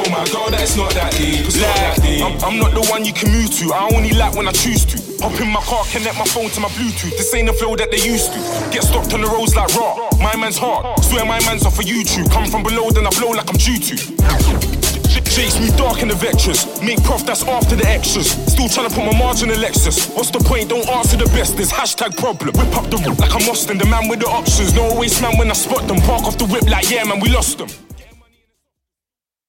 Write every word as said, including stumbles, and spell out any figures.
my God that it's not that deep. It's not that deep. I'm, I'm not the one you can move to. I only like when I choose to. Hop in my car, connect my phone to my Bluetooth. This ain't the flow that they used to. Get stopped on the roads like raw. My man's hard. Swear my man's off for YouTube. Come from below, then I blow like I'm due to. Chase me dark in the vectors. Make prof, that's after the extras. Still trying to put my margin in Lexus. What's the point? Don't answer the best. There's hashtag problem. Whip up the whip like I'm Austin. The man with the options. No waste man when I spot them. Park off the whip like yeah man, we lost them.